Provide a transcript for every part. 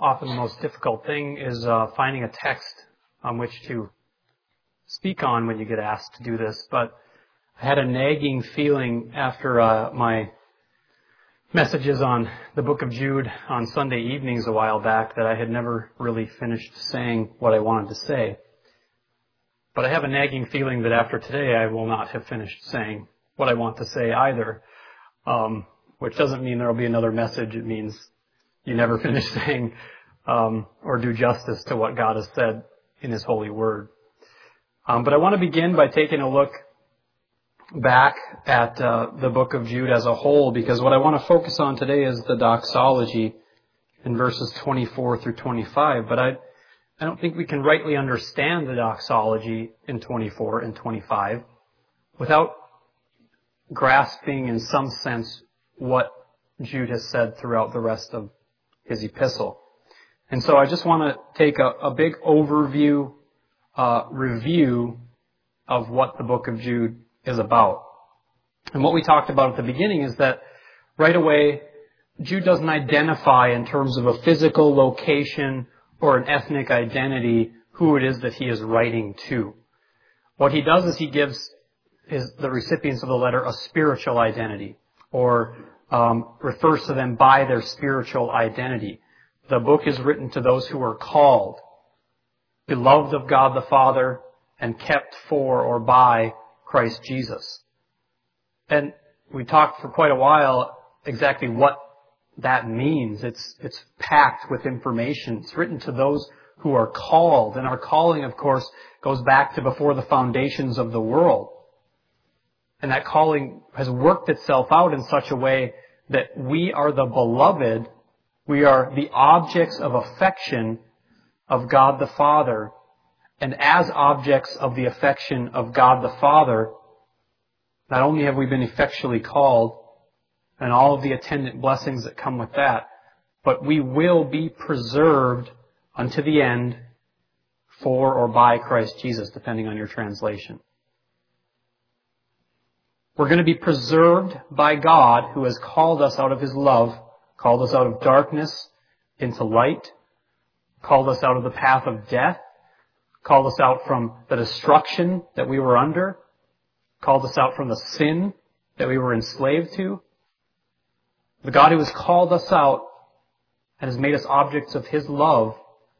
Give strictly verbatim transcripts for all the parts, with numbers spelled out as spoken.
often the most difficult thing is uh, finding a text on which to speak on when you get asked to do this. But I had a nagging feeling after uh, my messages on the book of Jude on Sunday evenings a while back that I had never really finished saying what I wanted to say. But I have a nagging feeling that after today I will not have finished saying what I want to say either, um, which doesn't mean there will be another message. It means you never finish saying um, or do justice to what God has said in His holy word. Um, but I want to begin by taking a look back at uh, the book of Jude as a whole, because what I want to focus on today is the doxology in verses twenty-four through twenty-five. But I, I don't think we can rightly understand the doxology in twenty-four and twenty-five without grasping in some sense what Jude has said throughout the rest of his epistle. And so I just want to take a, a big overview, uh, review of what the book of Jude is about. And what we talked about at the beginning is that right away, Jude doesn't identify in terms of a physical location or an ethnic identity who it is that he is writing to. What he does is he gives his, the recipients of the letter a spiritual identity, or um, refers to them by their spiritual identity. The book is written to those who are called, beloved of God the Father, and kept for or by Christ Jesus. And we talked for quite a while exactly what that means. It's, it's packed with information. It's written to those who are called. And our calling, of course, goes back to before the foundations of the world. And that calling has worked itself out in such a way that we are the beloved. We are the objects of affection of God the Father. And as objects of the affection of God the Father, not only have we been effectually called and all of the attendant blessings that come with that, but we will be preserved unto the end for or by Christ Jesus, depending on your translation. We're going to be preserved by God, who has called us out of His love, called us out of darkness into light, called us out of the path of death, called us out from the destruction that we were under, called us out from the sin that we were enslaved to. The God who has called us out and has made us objects of His love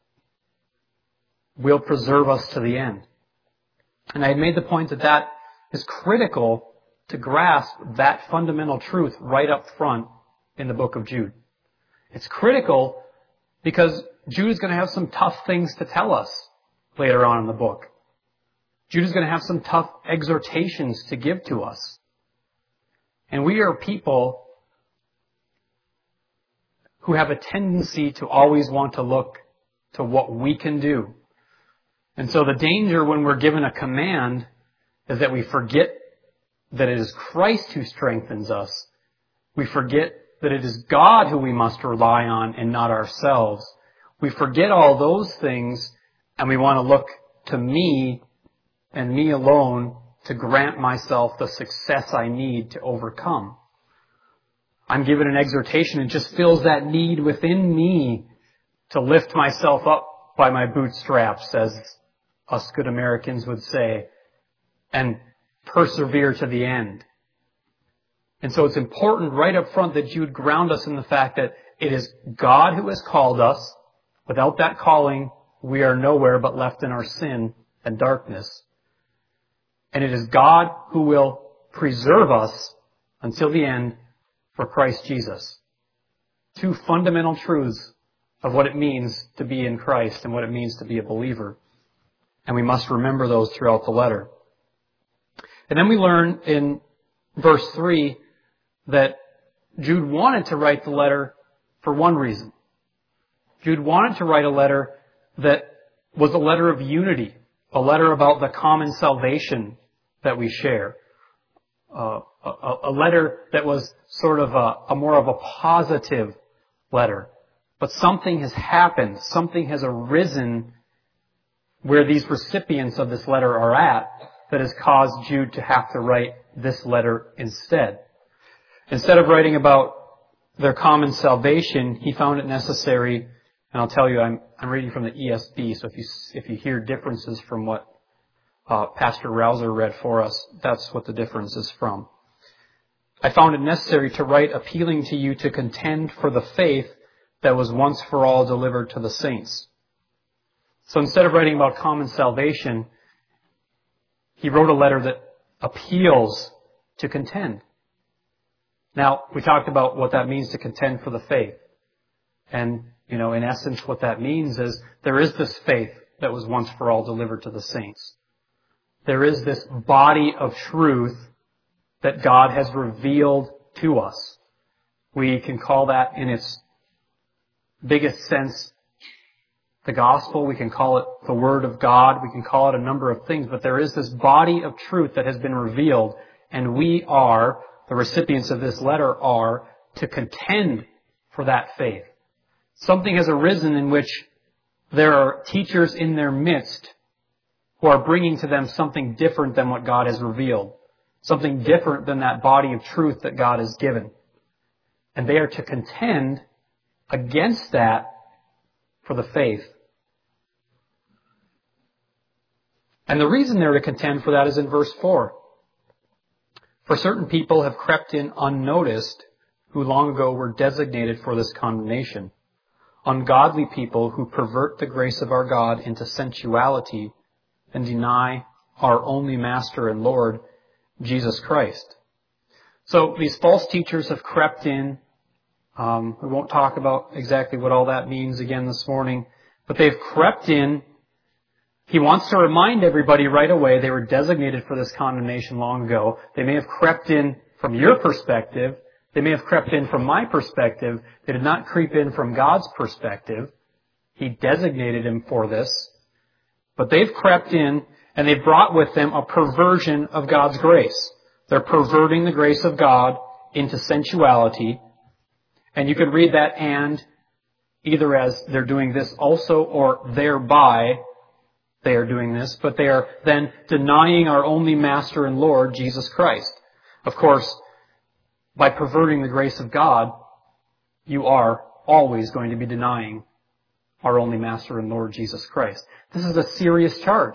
will preserve us to the end. And I had made the point that that is critical to grasp that fundamental truth right up front in the book of Jude. It's critical because Jude is going to have some tough things to tell us later on in the book. Jude is going to have some tough exhortations to give to us. And we are people who have a tendency to always want to look to what we can do. And so the danger when we're given a command is that we forget that it is Christ who strengthens us. We forget that it is God who we must rely on and not ourselves. We forget all those things and we want to look to me and me alone to grant myself the success I need to overcome. I'm given an exhortation and it just fills that need within me to lift myself up by my bootstraps, as us good Americans would say, and persevere to the end. And so it's important right up front that Jude ground us in the fact that it is God who has called us. Without that calling, we are nowhere but left in our sin and darkness. And it is God who will preserve us until the end for Christ Jesus. Two fundamental truths of what it means to be in Christ and what it means to be a believer. And we must remember those throughout the letter. And then we learn in verse three that Jude wanted to write the letter for one reason. Jude wanted to write a letter that was a letter of unity, a letter about the common salvation that we share, uh, a, a letter that was sort of a, a more of a positive letter. But something has happened, something has arisen where these recipients of this letter are at that has caused Jude to have to write this letter instead. Instead of writing about their common salvation, he found it necessary And I'll tell you, I'm, I'm reading from the E S V, so if you, if you hear differences from what uh, Pastor Rouser read for us, that's what the difference is from. I found it necessary to write appealing to you to contend for the faith that was once for all delivered to the saints. So instead of writing about common salvation, he wrote a letter that appeals to contend. Now, we talked about what that means to contend for the faith. And, you know, in essence, what that means is there is this faith that was once for all delivered to the saints. There is this body of truth that God has revealed to us. We can call that in its biggest sense the gospel. We can call it the Word of God. We can call it a number of things. But there is this body of truth that has been revealed, and we are, the recipients of this letter are, to contend for that faith. Something has arisen in which there are teachers in their midst who are bringing to them something different than what God has revealed. Something different than that body of truth that God has given. And they are to contend against that for the faith. And the reason they're to contend for that is in verse four. For certain people have crept in unnoticed, who long ago were designated for this condemnation. Ungodly people who pervert the grace of our God into sensuality and deny our only Master and Lord, Jesus Christ. So these false teachers have crept in. Um, we won't talk about exactly what all that means again this morning, but they've crept in. He wants to remind everybody right away they were designated for this condemnation long ago. They may have crept in from your perspective. They may have crept in from my perspective. They did not creep in from God's perspective. He designated him for this. But they've crept in, and they've brought with them a perversion of God's grace. They're perverting the grace of God into sensuality. And you could read that and either as they're doing this also or thereby they are doing this, but they are then denying our only Master and Lord, Jesus Christ. Of course, by perverting the grace of God, you are always going to be denying our only Master and Lord, Jesus Christ. This is a serious charge.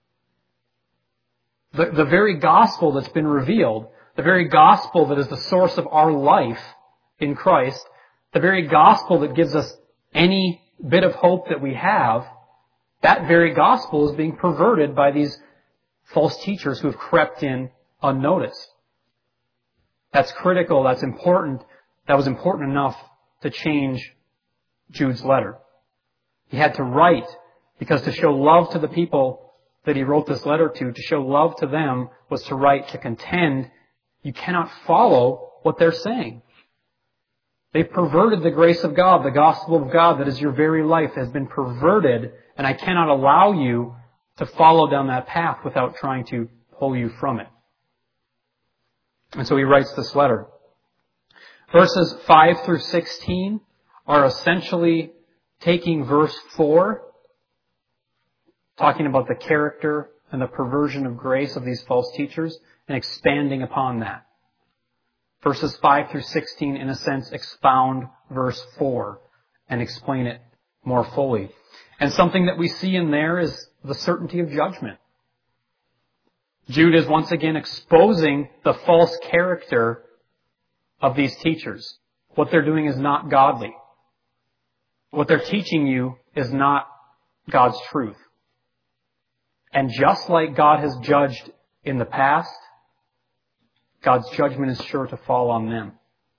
The, the very gospel that's been revealed, the very gospel that is the source of our life in Christ, the very gospel that gives us any bit of hope that we have, that very gospel is being perverted by these false teachers who have crept in unnoticed. That's critical, that's important. That was important enough to change Jude's letter. He had to write, because to show love to the people that he wrote this letter to, to show love to them, was to write, to contend. You cannot follow what they're saying. They've perverted the grace of God, the gospel of God that is your very life has been perverted, and I cannot allow you to follow down that path without trying to pull you from it. And so he writes this letter. Verses five through sixteen are essentially taking verse four, talking about the character and the perversion of grace of these false teachers, and expanding upon that. Verses five through sixteen, in a sense, expound verse four and explain it more fully. And something that we see in there is the certainty of judgment. Jude is once again exposing the false character of these teachers. What they're doing is not godly. What they're teaching you is not God's truth. And just like God has judged in the past, God's judgment is sure to fall on them.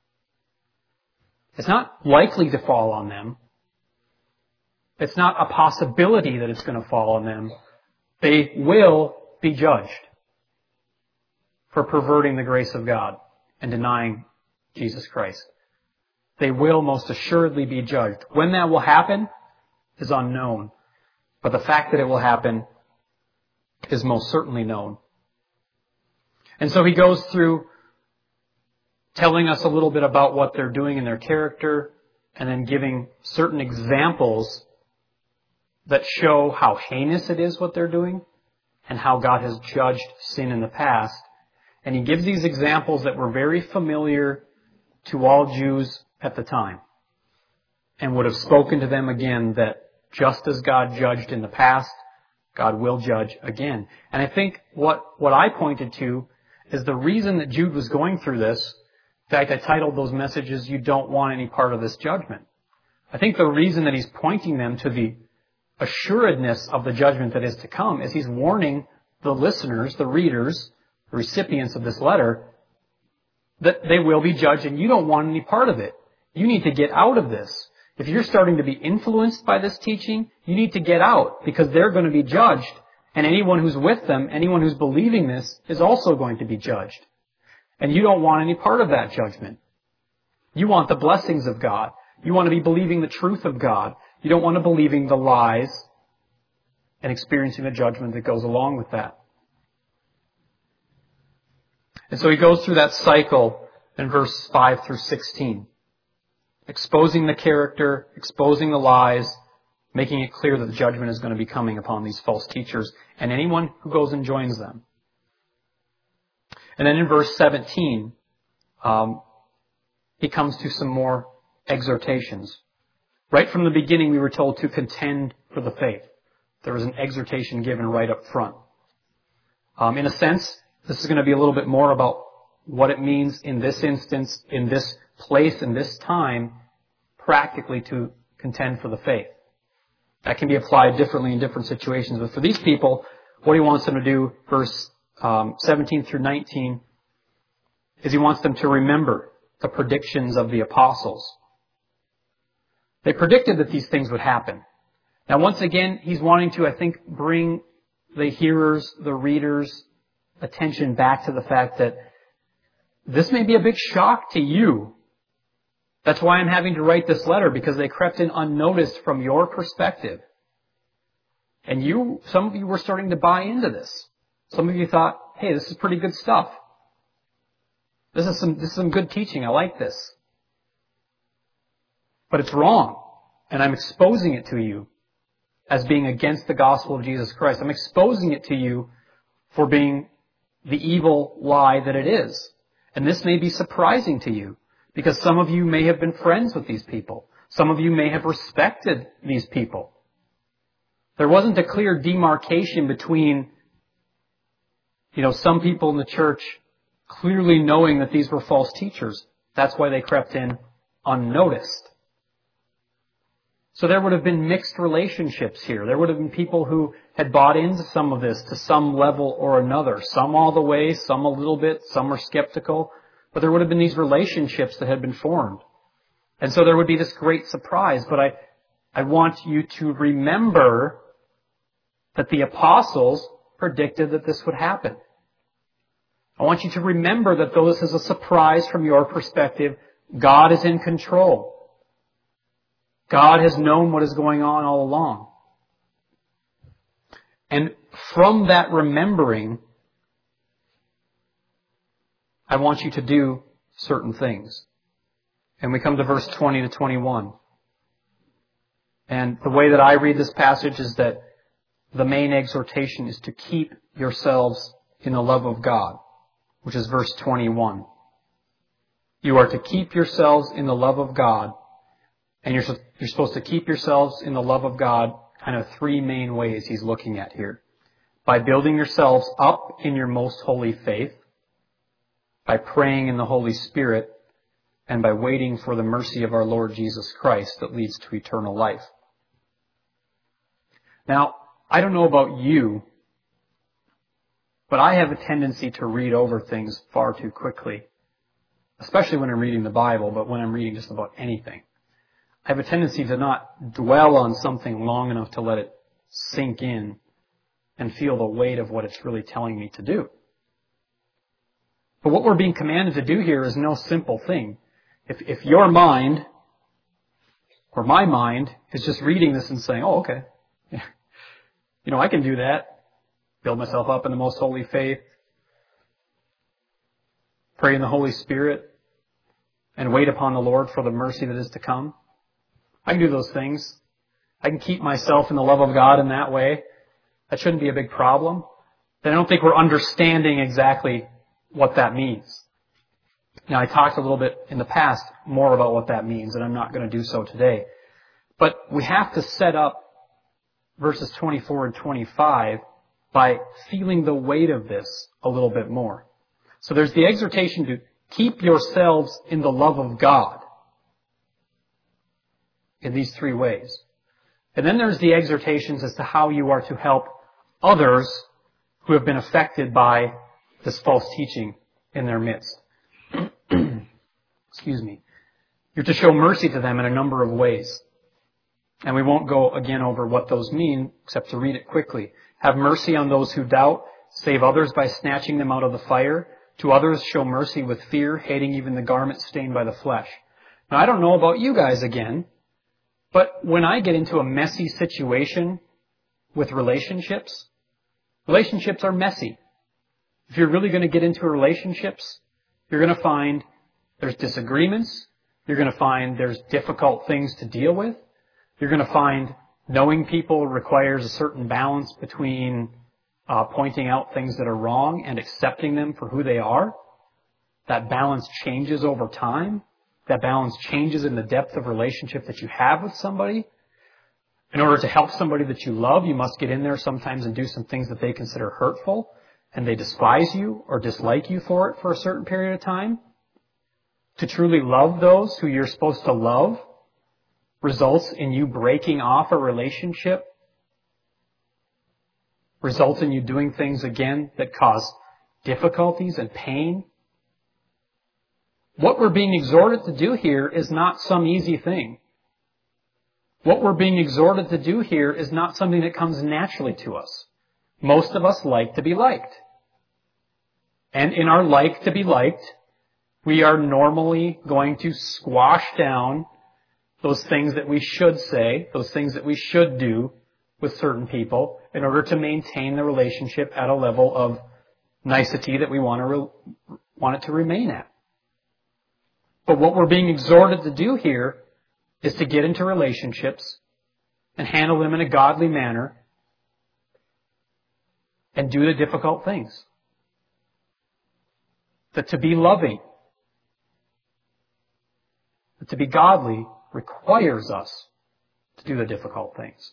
It's not likely to fall on them. It's not a possibility that it's going to fall on them. They will be judged for perverting the grace of God and denying Jesus Christ. They will most assuredly be judged. When that will happen is unknown. But the fact that it will happen is most certainly known. And so he goes through telling us a little bit about what they're doing in their character, and then giving certain examples that show how heinous it is what they're doing and how God has judged sin in the past. And he gives these examples that were very familiar to all Jews at the time. and would have spoken to them again that just as God judged in the past, God will judge again. And I think what, what I pointed to is the reason that Jude was going through this. In fact, I titled those messages, "You Don't Want Any Part of This Judgment." I think the reason that he's pointing them to the assuredness of the judgment that is to come is he's warning the listeners, the readers, the recipients of this letter, that they will be judged and you don't want any part of it. You need to get out of this. If you're starting to be influenced by this teaching, you need to get out because they're going to be judged, and anyone who's with them, anyone who's believing this, is also going to be judged. And you don't want any part of that judgment. You want the blessings of God. You want to be believing the truth of God. You don't want to believing the lies and experiencing the judgment that goes along with that. And so he goes through that cycle in verse five through sixteen. Exposing the character, exposing the lies, making it clear that the judgment is going to be coming upon these false teachers and anyone who goes and joins them. And then in verse seventeen, um, he comes to some more exhortations. Right from the beginning, we were told to contend for the faith. There was an exhortation given right up front. Um, in a sense, this is going to be a little bit more about what it means in this instance, in this place, in this time, practically to contend for the faith. That can be applied differently in different situations. But for these people, what he wants them to do, verse um, seventeen through nineteen, is he wants them to remember the predictions of the apostles. They predicted that these things would happen. Now, once again, he's wanting to, I think, bring the hearers, the readers' attention back to the fact that this may be a big shock to you. That's why I'm having to write this letter, because they crept in unnoticed from your perspective. And you, some of you were starting to buy into this. Some of you thought, hey, this is pretty good stuff. This is some, this is some good teaching. I like this. But it's wrong. And I'm exposing it to you as being against the gospel of Jesus Christ. I'm exposing it to you for being the evil lie that it is. And this may be surprising to you, because some of you may have been friends with these people. Some of you may have respected these people. There wasn't a clear demarcation between, you know, some people in the church clearly knowing that these were false teachers. That's why they crept in unnoticed. So there would have been mixed relationships here. There would have been people who had bought into some of this to some level or another. Some all the way, some a little bit, some were skeptical. But there would have been these relationships that had been formed. And so there would be this great surprise. But I, I want you to remember that the apostles predicted that this would happen. I want you to remember that though this is a surprise from your perspective, God is in control. God has known what is going on all along. And from that remembering, I want you to do certain things. And we come to verse twenty to twenty-one. And the way that I read this passage is that the main exhortation is to keep yourselves in the love of God, which is verse twenty-one. You are to keep yourselves in the love of God. And you're, you're supposed to keep yourselves in the love of God kind of three main ways he's looking at here. By building yourselves up in your most holy faith, by praying in the Holy Spirit, and by waiting for the mercy of our Lord Jesus Christ that leads to eternal life. Now, I don't know about you, but I have a tendency to read over things far too quickly, especially when I'm reading the Bible, but when I'm reading just about anything. I have a tendency to not dwell on something long enough to let it sink in and feel the weight of what it's really telling me to do. But what we're being commanded to do here is no simple thing. If, if your mind, or my mind, is just reading this and saying, oh, okay, you know, I can do that. Build myself up in the most holy faith, pray in the Holy Spirit, and wait upon the Lord for the mercy that is to come. I can do those things. I can keep myself in the love of God in that way. That shouldn't be a big problem. Then I don't think we're understanding exactly what that means. Now, I talked a little bit in the past more about what that means, and I'm not going to do so today. But we have to set up verses twenty-four and twenty-five by feeling the weight of this a little bit more. So there's the exhortation to keep yourselves in the love of God in these three ways. And then there's the exhortations as to how you are to help others who have been affected by this false teaching in their midst. Excuse me. You're to show mercy to them in a number of ways. And we won't go again over what those mean, except to read it quickly. Have mercy on those who doubt. Save others by snatching them out of the fire. To others show mercy with fear, hating even the garment stained by the flesh. Now, I don't know about you guys again, but when I get into a messy situation with relationships, relationships are messy. If you're really going to get into relationships, you're going to find there's disagreements. You're going to find there's difficult things to deal with. You're going to find knowing people requires a certain balance between uh, pointing out things that are wrong and accepting them for who they are. That balance changes over time. That balance changes in the depth of relationship that you have with somebody. In order to help somebody that you love, you must get in there sometimes and do some things that they consider hurtful, and they despise you or dislike you for it for a certain period of time. To truly love those who you're supposed to love results in you breaking off a relationship, results in you doing things again that cause difficulties and pain. What we're being exhorted to do here is not some easy thing. What we're being exhorted to do here is not something that comes naturally to us. Most of us like to be liked. And in our like to be liked, we are normally going to squash down those things that we should say, those things that we should do with certain people in order to maintain the relationship at a level of nicety that we want to re- want it to remain at. But what we're being exhorted to do here is to get into relationships and handle them in a godly manner and do the difficult things. That to be loving, that to be godly requires us to do the difficult things.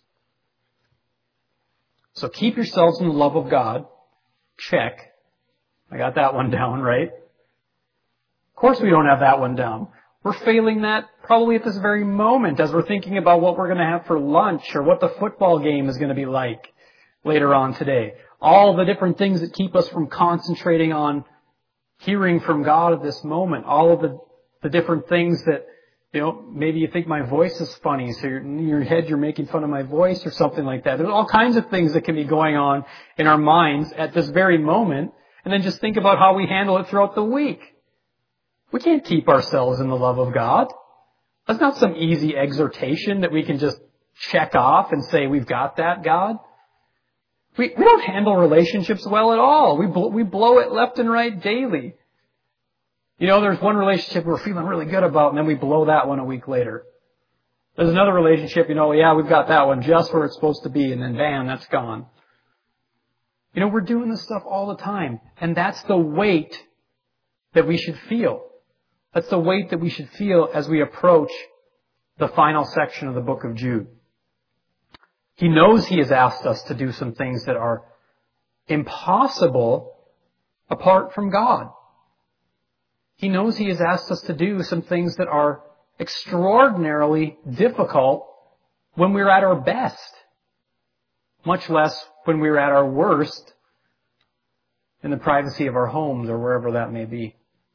So keep yourselves in the love of God. Check. I got that one down, right? Of course we don't have that one down. We're failing that probably at this very moment as we're thinking about what we're going to have for lunch or what the football game is going to be like later on today. All the different things that keep us from concentrating on hearing from God at this moment. All of the, the different things that, you know, maybe you think my voice is funny, so you're, in your head you're making fun of my voice or something like that. There's all kinds of things that can be going on in our minds at this very moment, and then just think about how we handle it throughout the week. We can't keep ourselves in the love of God. That's not some easy exhortation that we can just check off and say, we've got that, God. We, we don't handle relationships well at all. We, bl- we blow it left and right daily. You know, there's one relationship we're feeling really good about, and then we blow that one a week later. There's another relationship, you know, yeah, we've got that one just where it's supposed to be, and then bam, that's gone. You know, we're doing this stuff all the time, and that's the weight that we should feel. That's the weight that we should feel as we approach the final section of the book of Jude. He knows he has asked us to do some things that are impossible apart from God. He knows he has asked us to do some things that are extraordinarily difficult when we're at our best, much less when we're at our worst in the privacy of our homes or wherever that may be.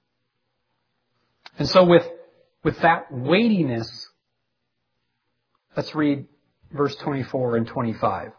And so with, with that weightiness, let's read verse twenty-four and twenty-five.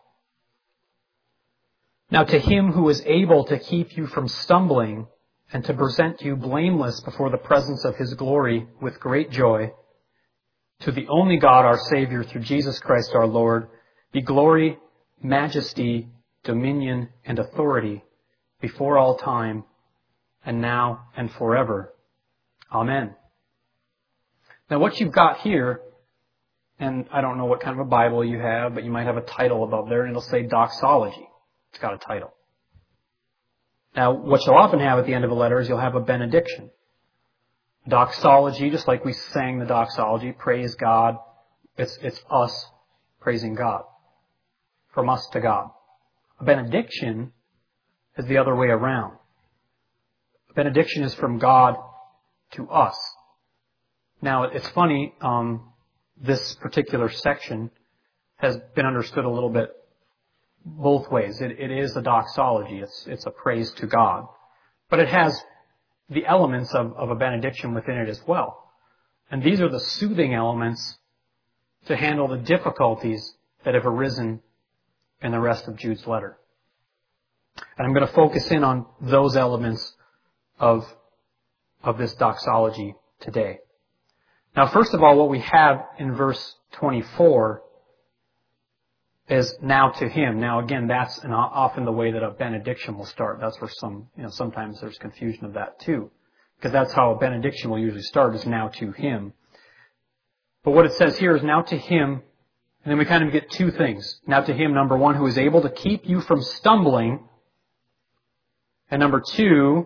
Now to him who is able to keep you from stumbling and to present you blameless before the presence of his glory with great joy, to the only God our Savior through Jesus Christ our Lord, be glory, majesty, dominion, and authority before all time, and now and forever. Amen. Now what you've got here, and I don't know what kind of a Bible you have, but you might have a title above there, and it'll say doxology. It's got a title. Now, what you'll often have at the end of a letter is you'll have a benediction. Doxology, just like we sang the doxology, praise God, It's, it's us praising God. From us to God. A benediction is the other way around. A benediction is from God to us. Now, it's funny, um, this particular section has been understood a little bit both ways. It, it is a doxology. It's, it's a praise to God. But it has the elements of, of a benediction within it as well. And these are the soothing elements to handle the difficulties that have arisen in the rest of Jude's letter. And I'm going to focus in on those elements of, of this doxology today. Now, first of all, what we have in verse twenty-four is now to him. Now, again, that's an, often the way that a benediction will start. That's where some, you know, sometimes there's confusion of that too. Because that's how a benediction will usually start, is now to him. But what it says here is now to him, and then we kind of get two things. Now to him, number one, who is able to keep you from stumbling. And number two,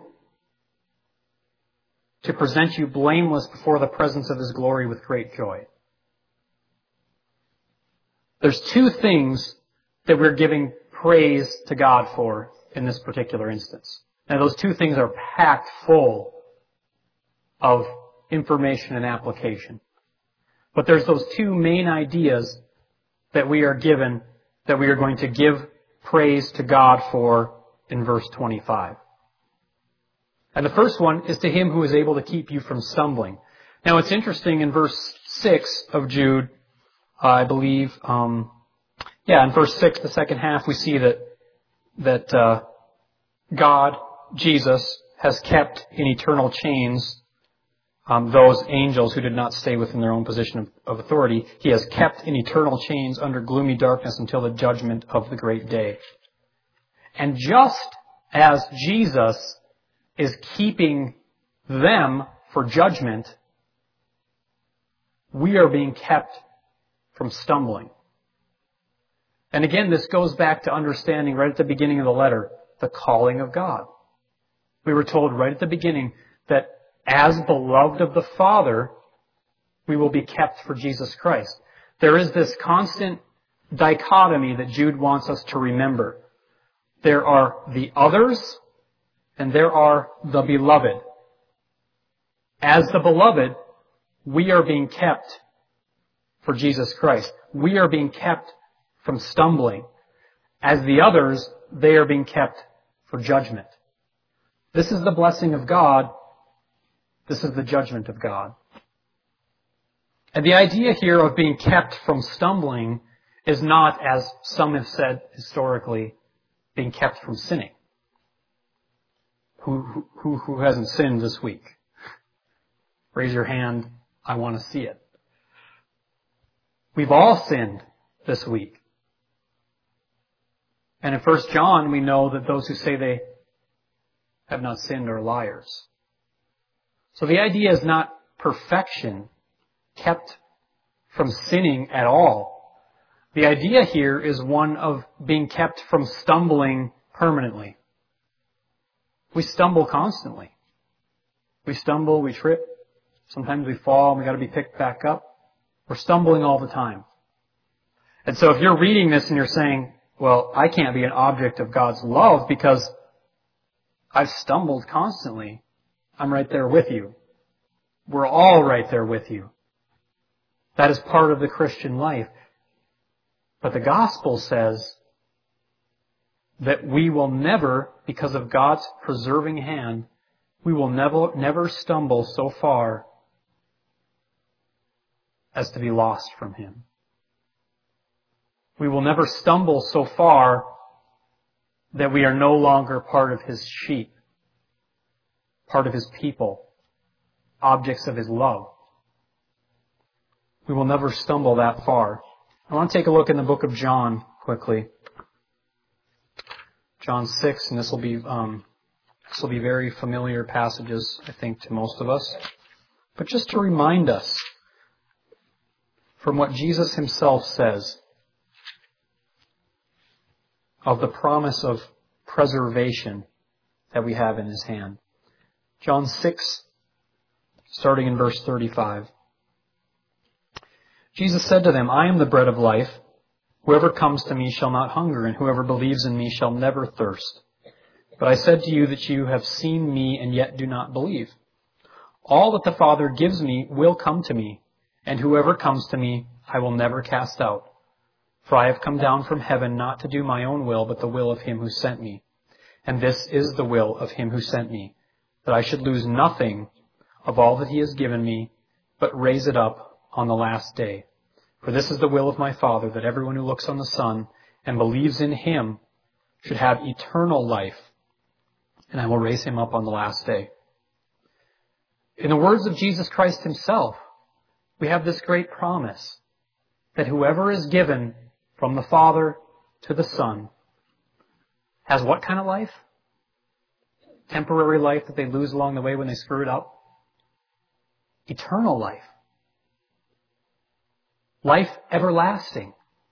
to present you blameless before the presence of his glory with great joy. There's two things that we're giving praise to God for in this particular instance. Now those two things are packed full of information and application. But there's those two main ideas that we are given, that we are going to give praise to God for in verse twenty-five. And the first one is to him who is able to keep you from stumbling. Now it's interesting in verse six of Jude, I believe, um, yeah, in verse six, the second half, we see that, that, uh, God, Jesus, has kept in eternal chains, um, those angels who did not stay within their own position of, of authority. He has kept in eternal chains under gloomy darkness until the judgment of the great day. And just as Jesus is keeping them for judgment, we are being kept from stumbling. And again, this goes back to understanding right at the beginning of the letter, the calling of God. We were told right at the beginning that as beloved of the Father, we will be kept for Jesus Christ. There is this constant dichotomy that Jude wants us to remember. There are the others, and there are the beloved. As the beloved, we are being kept for Jesus Christ. We are being kept from stumbling. As the others, they are being kept for judgment. This is the blessing of God. This is the judgment of God. And the idea here of being kept from stumbling is not, as some have said historically, being kept from sinning. Who, who, who hasn't sinned this week? Raise your hand. I want to see it. We've all sinned this week. And in First John, we know that those who say they have not sinned are liars. So the idea is not perfection, kept from sinning at all. The idea here is one of being kept from stumbling permanently. We stumble constantly. We stumble, we trip. Sometimes we fall and we got to be picked back up. We're stumbling all the time. And so if you're reading this and you're saying, well, I can't be an object of God's love because I've stumbled constantly, I'm right there with you. We're all right there with you. That is part of the Christian life. But the gospel says that we will never, because of God's preserving hand, we will never, never stumble so far as to be lost from Him. We will never stumble so far that we are no longer part of His sheep, part of His people, objects of His love. We will never stumble that far. I want to take a look in the book of John quickly. John six, and this will be um, this will be very familiar passages, I think, to most of us. But just to remind us from what Jesus Himself says of the promise of preservation that we have in His hand. John six, starting in verse thirty-five. Jesus said to them, I am the bread of life. Whoever comes to me shall not hunger, and whoever believes in me shall never thirst. But I said to you that you have seen me and yet do not believe. All that the Father gives me will come to me, and whoever comes to me I will never cast out. For I have come down from heaven not to do my own will, but the will of him who sent me. And this is the will of him who sent me, that I should lose nothing of all that he has given me, but raise it up on the last day. For this is the will of my Father, that everyone who looks on the Son and believes in him should have eternal life, and I will raise him up on the last day. In the words of Jesus Christ himself, we have this great promise that whoever is given from the Father to the Son has what kind of life? Temporary life that they lose along the way when they screw it up? Eternal life. Life everlasting.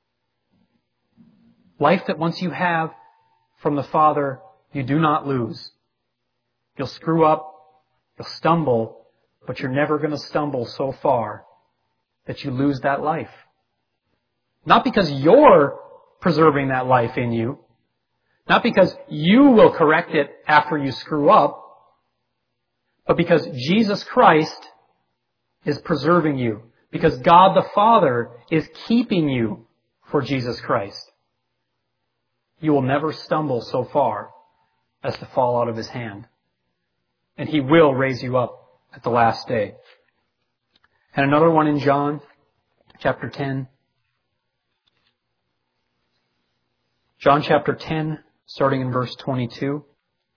Life that once you have from the Father, you do not lose. You'll screw up, you'll stumble, but you're never going to stumble so far that you lose that life. Not because you're preserving that life in you, not because you will correct it after you screw up, but because Jesus Christ is preserving you. Because God the Father is keeping you for Jesus Christ. You will never stumble so far as to fall out of his hand. And he will raise you up at the last day. And another one in John chapter ten. John chapter ten, starting in verse twenty-two.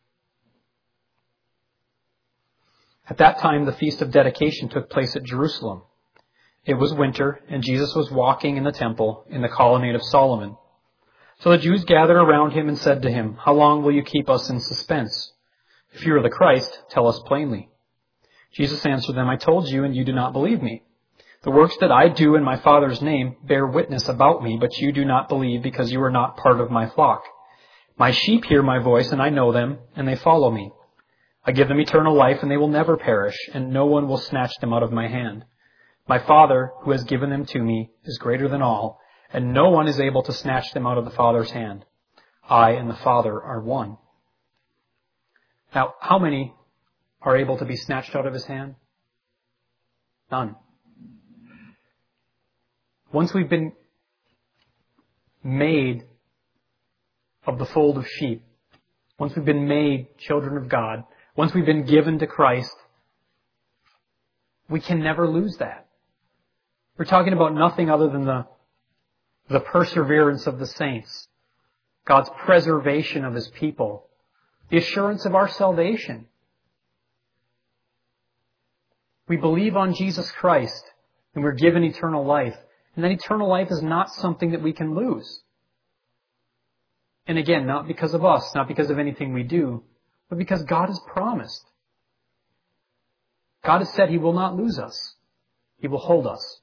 At that time, the Feast of Dedication took place at Jerusalem. It was winter, and Jesus was walking in the temple in the colonnade of Solomon. So the Jews gathered around him and said to him, How long will you keep us in suspense? If you are the Christ, tell us plainly. Jesus answered them, I told you, and you do not believe me. The works that I do in my Father's name bear witness about me, but you do not believe because you are not part of my flock. My sheep hear my voice, and I know them, and they follow me. I give them eternal life, and they will never perish, and no one will snatch them out of my hand. My Father, who has given them to me, is greater than all, and no one is able to snatch them out of the Father's hand. I and the Father are one. Now, how many are able to be snatched out of his hand? None. Once we've been made of the fold of sheep, once we've been made children of God, once we've been given to Christ, we can never lose that. We're talking about nothing other than the, the perseverance of the saints, God's preservation of his people, the assurance of our salvation. We believe on Jesus Christ, and we're given eternal life. And that eternal life is not something that we can lose. And again, not because of us, not because of anything we do, but because God has promised. God has said he will not lose us. He will hold us.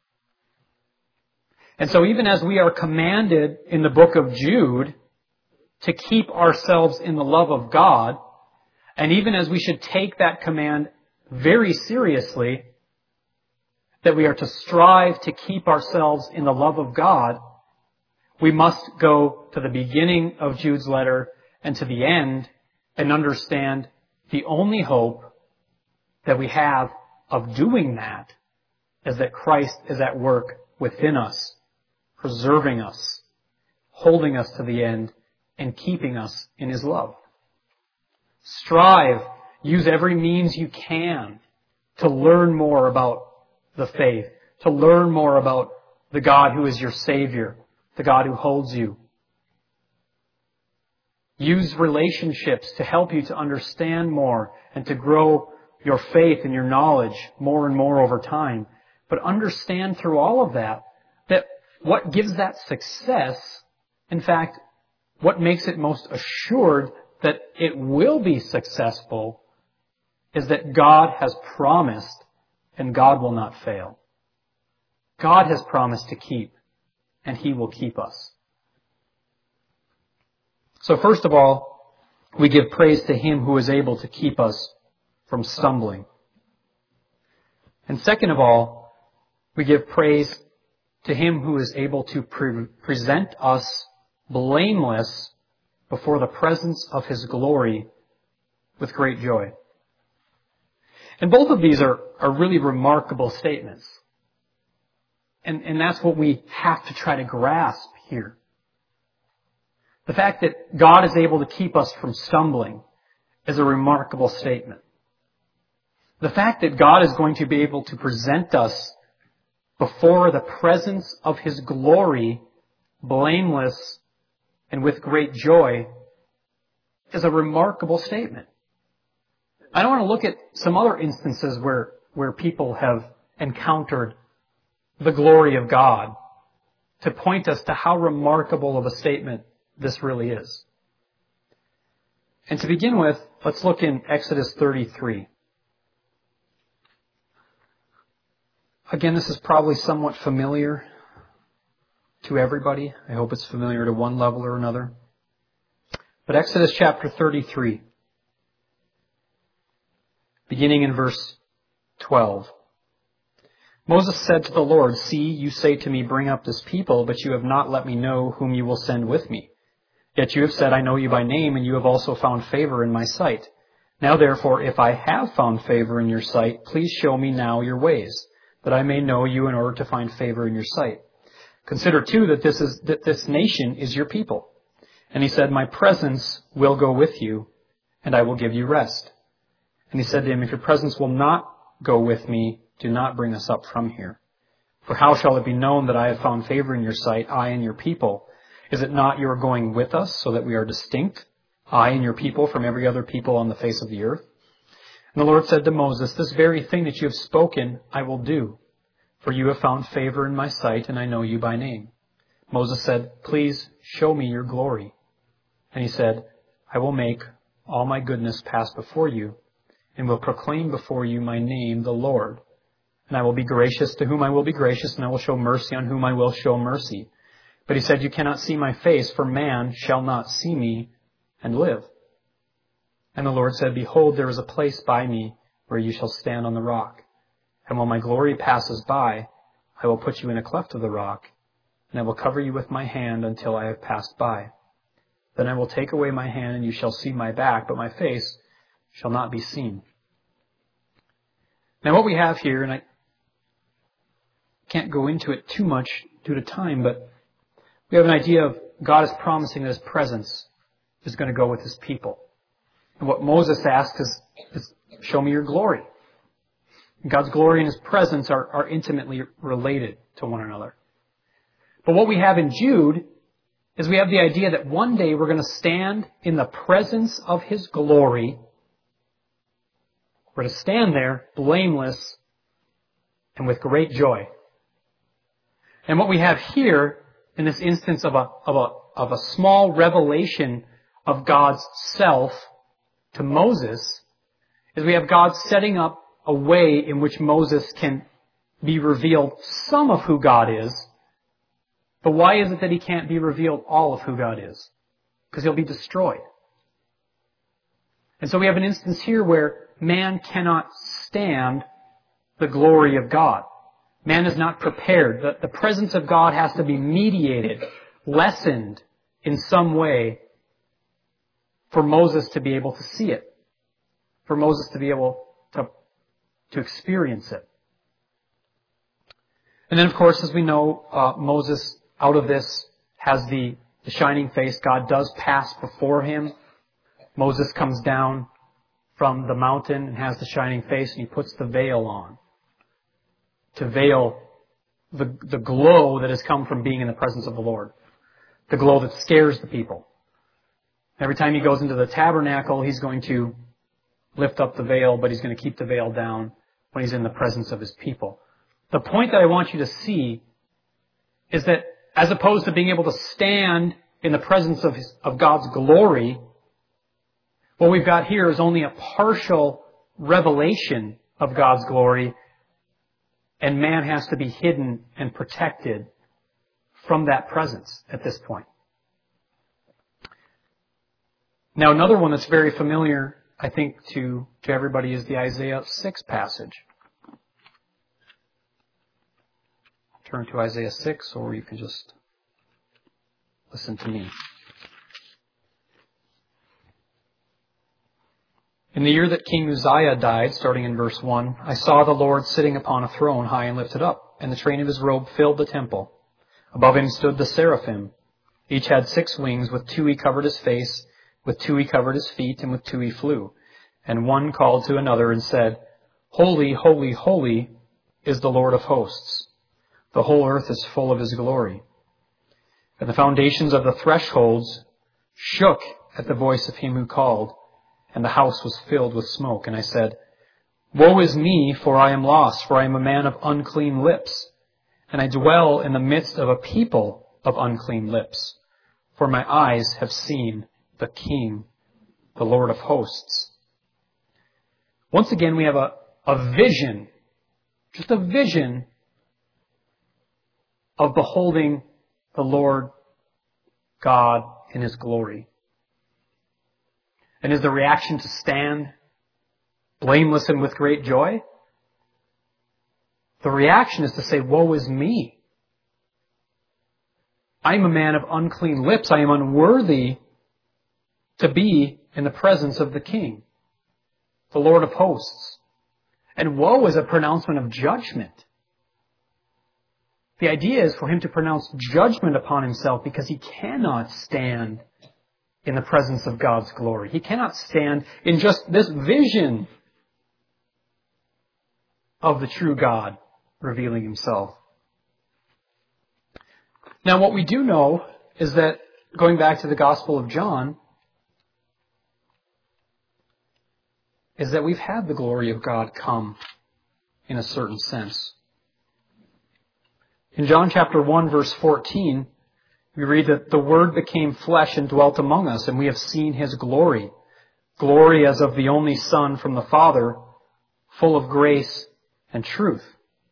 And so even as we are commanded in the book of Jude to keep ourselves in the love of God, and even as we should take that command very seriously, that we are to strive to keep ourselves in the love of God, we must go to the beginning of Jude's letter and to the end and understand the only hope that we have of doing that is that Christ is at work within us, preserving us, holding us to the end, and keeping us in his love. Strive, use every means you can to learn more about the faith, to learn more about the God who is your Savior, the God who holds you. Use relationships to help you to understand more and to grow your faith and your knowledge more and more over time. But understand through all of that, that what gives that success, in fact, what makes it most assured that it will be successful, is that God has promised and God will not fail. God has promised to keep, and he will keep us. So first of all, we give praise to him who is able to keep us from stumbling. And second of all, we give praise to Him who is able to pre- present us blameless before the presence of His glory with great joy. And both of these are, are really remarkable statements. And, and that's what we have to try to grasp here. The fact that God is able to keep us from stumbling is a remarkable statement. The fact that God is going to be able to present us before the presence of His glory, blameless and with great joy, is a remarkable statement. I don't want to look at some other instances where, where people have encountered the glory of God to point us to how remarkable of a statement this really is. And to begin with, let's look in Exodus thirty-three. Again, this is probably somewhat familiar to everybody. I hope it's familiar to one level or another. But Exodus chapter thirty-three, beginning in verse twelve. Moses said to the Lord, "See, you say to me, bring up this people, but you have not let me know whom you will send with me. Yet you have said, I know you by name, and you have also found favor in my sight. Now therefore, if I have found favor in your sight, please show me now your ways, that I may know you in order to find favor in your sight. Consider too that this is that this nation is your people." And he said, "My presence will go with you, and I will give you rest." And he said to him, "If your presence will not go with me, do not bring us up from here. For how shall it be known that I have found favor in your sight, I and your people? Is it not you are going with us, so that we are distinct, I and your people, from every other people on the face of the earth?" And the Lord said to Moses, "This very thing that you have spoken, I will do. For you have found favor in my sight, and I know you by name." Moses said, "Please show me your glory." And he said, "I will make all my goodness pass before you, and will proclaim before you my name, the Lord. And I will be gracious to whom I will be gracious, and I will show mercy on whom I will show mercy." But he said, "You cannot see my face, for man shall not see me and live." And the Lord said, "Behold, there is a place by me where you shall stand on the rock. And when my glory passes by, I will put you in a cleft of the rock, and I will cover you with my hand until I have passed by. Then I will take away my hand, and you shall see my back, but my face shall not be seen." Now what we have here, and I can't go into it too much due to time, but we have an idea of God is promising that His presence is going to go with His people. And what Moses asks is, is show me your glory. God's glory and His presence are, are intimately related to one another. But what we have in Jude is we have the idea that one day we're going to stand in the presence of His glory. We're to stand there blameless and with great joy. And what we have here in this instance of a, of a, of a small revelation of God's self to Moses is we have God setting up a way in which Moses can be revealed some of who God is. But why is it that he can't be revealed all of who God is? Because he'll be destroyed. And so we have an instance here where man cannot stand the glory of God. Man is not prepared. The, the presence of God has to be mediated, lessened in some way for Moses to be able to see it, for Moses to be able to, to experience it. And then, of course, as we know, uh, Moses, out of this, has the, the shining face. God does pass before him. Moses comes down from the mountain and has the shining face, and he puts the veil on to veil the, the glow that has come from being in the presence of the Lord. The glow that scares the people. Every time he goes into the tabernacle, he's going to lift up the veil, but he's going to keep the veil down when he's in the presence of his people. The point that I want you to see is that as opposed to being able to stand in the presence of, his, of God's glory, what we've got here is only a partial revelation of God's glory, and man has to be hidden and protected from that presence at this point. Now, another one that's very familiar, I think, to, to everybody is the Isaiah six passage. turn to Isaiah six, or you can just listen to me. In the year that King Uzziah died, starting in verse one, I saw the Lord sitting upon a throne high and lifted up, and the train of his robe filled the temple. Above him stood the seraphim. Each had six wings. With two he covered his face, with two he covered his feet, and with two he flew. And one called to another and said, Holy, holy, holy is the Lord of hosts. The whole earth is full of his glory. And the foundations of the thresholds shook at the voice of him who called, and the house was filled with smoke. And I said, Woe is me, for I am lost, for I am a man of unclean lips, and I dwell in the midst of a people of unclean lips, for my eyes have seen the King, the Lord of hosts. Once again, we have a, a vision, just a vision of beholding the Lord God in his glory. And is the reaction to stand blameless and with great joy? The reaction is to say, Woe is me. I am a man of unclean lips. I am unworthy to be in the presence of the King, the Lord of hosts. And woe is a pronouncement of judgment. The idea is for him to pronounce judgment upon himself because he cannot stand in the presence of God's glory. He cannot stand in just this vision of the true God revealing himself. Now, what we do know is that, going back to the Gospel of John, is that we've had the glory of God come in a certain sense. In John chapter one, verse fourteen, we read that the Word became flesh and dwelt among us, and we have seen his glory. Glory as of the only Son from the Father, full of grace and truth.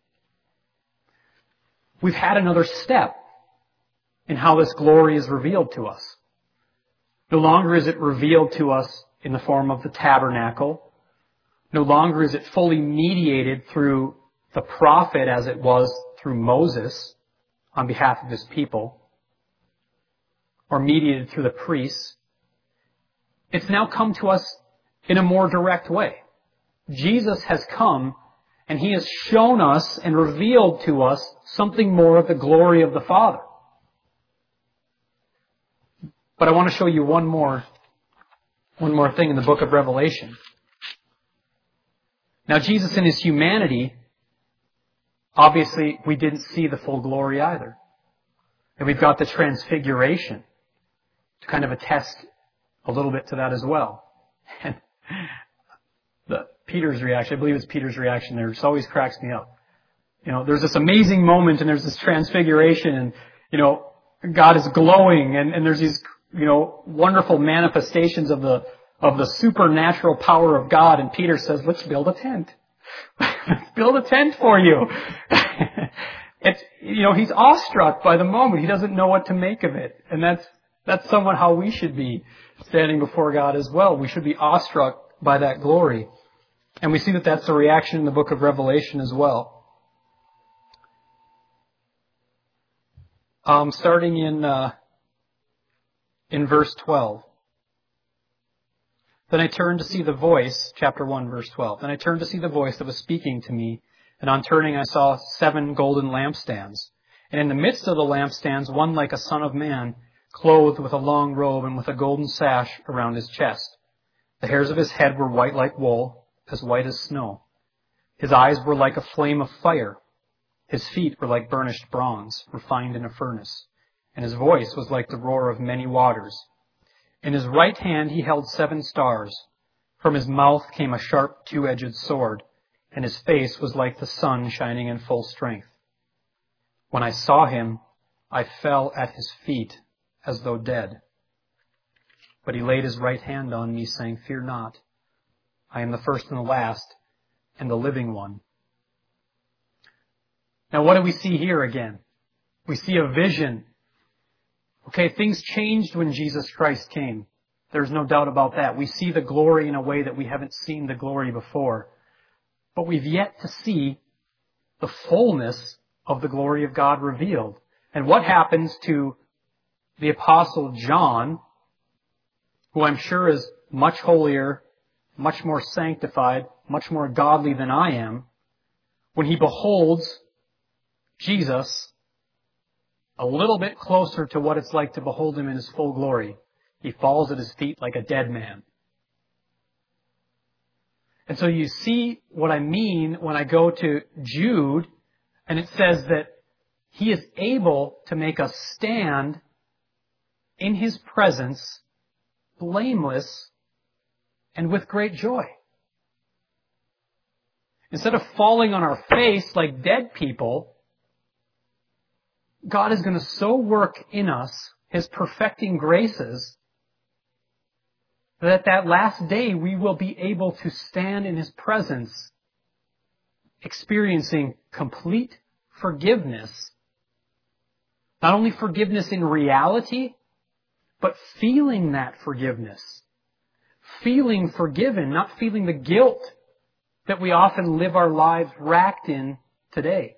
We've had another step in how this glory is revealed to us. No longer is it revealed to us in the form of the tabernacle. No longer is it fully mediated through the prophet as it was through Moses on behalf of his people, or mediated through the priests. It's now come to us in a more direct way. Jesus has come and he has shown us and revealed to us something more of the glory of the Father. But I want to show you one more, one more thing in the book of Revelation. Now, Jesus in his humanity, obviously we didn't see the full glory either. And we've got the transfiguration to kind of attest a little bit to that as well. And the Peter's reaction, I believe it's Peter's reaction there, just always cracks me up. You know, there's this amazing moment and there's this transfiguration and, you know, God is glowing and, and there's these, you know, wonderful manifestations of the, of the supernatural power of God. And Peter says, let's build a tent. Let's build a tent for you. It's, you know, he's awestruck by the moment. He doesn't know what to make of it. And that's, that's somewhat how we should be standing before God as well. We should be awestruck by that glory. And we see that that's the reaction in the book of Revelation as well. Um, starting in, uh, in verse twelve. Then I turned to see the voice, chapter one, verse twelve. Then I turned to see the voice that was speaking to me, and on turning I saw seven golden lampstands. And in the midst of the lampstands, one like a son of man, clothed with a long robe and with a golden sash around his chest. The hairs of his head were white like wool, as white as snow. His eyes were like a flame of fire. His feet were like burnished bronze, refined in a furnace. And his voice was like the roar of many waters. In his right hand he held seven stars. From his mouth came a sharp two-edged sword, and his face was like the sun shining in full strength. When I saw him, I fell at his feet as though dead. But he laid his right hand on me, saying, Fear not. I am the first and the last, and the living one. Now what do we see here again? We see a vision. Okay, things changed when Jesus Christ came. There's no doubt about that. We see the glory in a way that we haven't seen the glory before. But we've yet to see the fullness of the glory of God revealed. And what happens to the Apostle John, who I'm sure is much holier, much more sanctified, much more godly than I am, when he beholds Jesus a little bit closer to what it's like to behold him in his full glory? He falls at his feet like a dead man. And so you see what I mean when I go to Jude, and it says that he is able to make us stand in his presence, blameless and with great joy. Instead of falling on our face like dead people, God is going to so work in us his perfecting graces that at that last day we will be able to stand in his presence, experiencing complete forgiveness. Not only forgiveness in reality, but feeling that forgiveness. Feeling forgiven, not feeling the guilt that we often live our lives racked in today.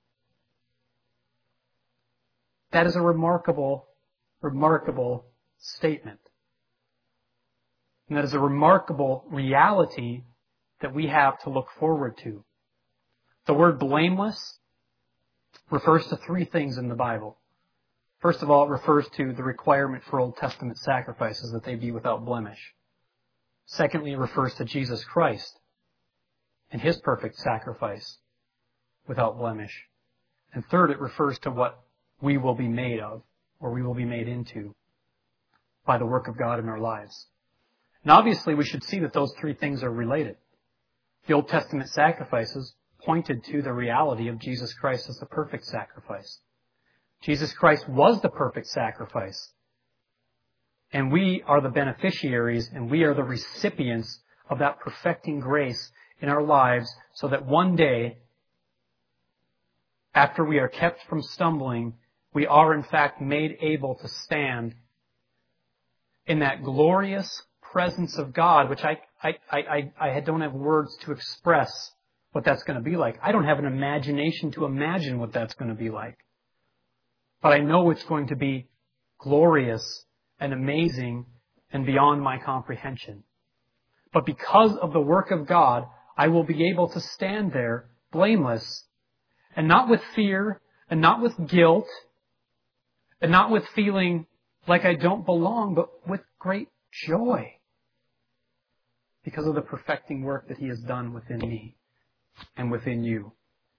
That is a remarkable, remarkable statement. And that is a remarkable reality that we have to look forward to. The word blameless refers to three things in the Bible. First of all, it refers to the requirement for Old Testament sacrifices, that they be without blemish. Secondly, it refers to Jesus Christ and his perfect sacrifice without blemish. And third, it refers to what we will be made of, or we will be made into, by the work of God in our lives. And obviously, we should see that those three things are related. The Old Testament sacrifices pointed to the reality of Jesus Christ as the perfect sacrifice. Jesus Christ was the perfect sacrifice. And we are the beneficiaries and we are the recipients of that perfecting grace in our lives, so that one day, after we are kept from stumbling, we are in fact made able to stand in that glorious presence of God, which I, I, I, I don't have words to express what that's going to be like. I don't have an imagination to imagine what that's going to be like. But I know it's going to be glorious and amazing and beyond my comprehension. But because of the work of God, I will be able to stand there blameless, and not with fear, and not with guilt, and not with feeling like I don't belong, but with great joy because of the perfecting work that he has done within me and within you.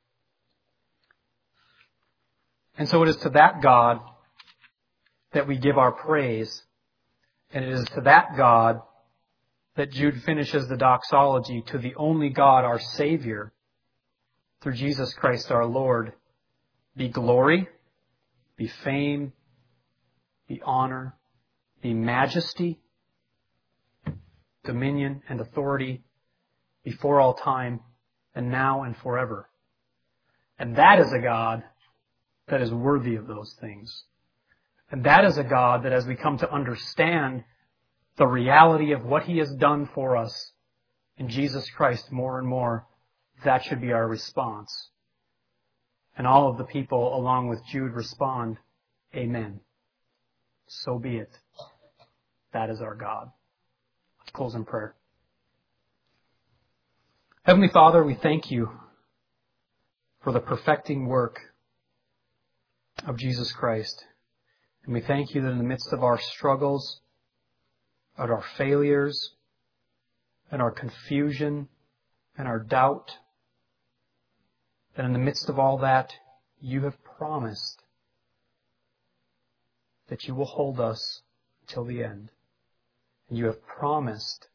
And so it is to that God that we give our praise. And it is to that God that Jude finishes the doxology, to the only God, our Savior, through Jesus Christ our Lord, be glory, be fame, be honor, be majesty, dominion, and authority before all time, and now and forever. And that is a God that is worthy of those things. And that is a God that, as we come to understand the reality of what he has done for us in Jesus Christ more and more, that should be our response. And all of the people, along with Jude, respond, Amen. So be it. That is our God. Let's close in prayer. Heavenly Father, we thank you for the perfecting work of Jesus Christ. And we thank you that in the midst of our struggles, of our failures, and our confusion, and our doubt, that in the midst of all that, you have promised that you will hold us until the end. And you have promised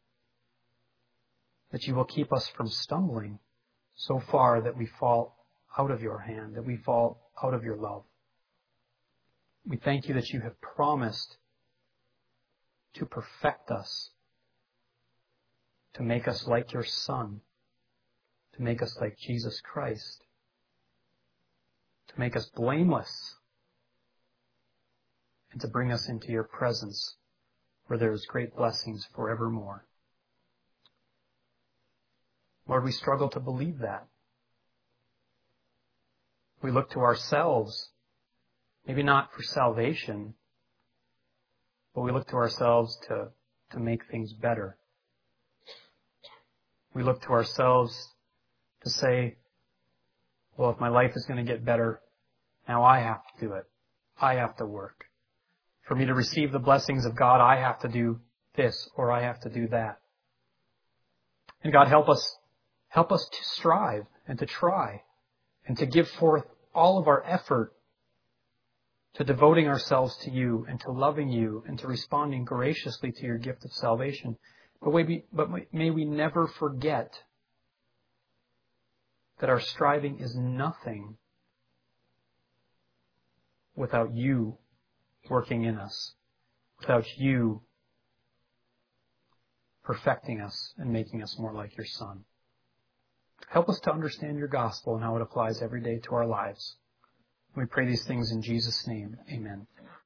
that you will keep us from stumbling so far that we fall out of your hand, that we fall out of your love. We thank you that you have promised to perfect us, to make us like your Son, to make us like Jesus Christ, to make us blameless, and to bring us into your presence where there is great blessings forevermore. Lord, we struggle to believe that. We look to ourselves, maybe not for salvation, but we look to ourselves to, to make things better. We look to ourselves to say, well, if my life is going to get better, now I have to do it. I have to work. For me to receive the blessings of God, I have to do this or I have to do that. And God, help us, help us to strive and to try and to give forth all of our effort to devoting ourselves to you and to loving you and to responding graciously to your gift of salvation. But may we, but may we never forget that our striving is nothing without you working in us, without you perfecting us and making us more like your Son. Help us to understand your gospel and how it applies every day to our lives. We pray these things in Jesus' name. Amen.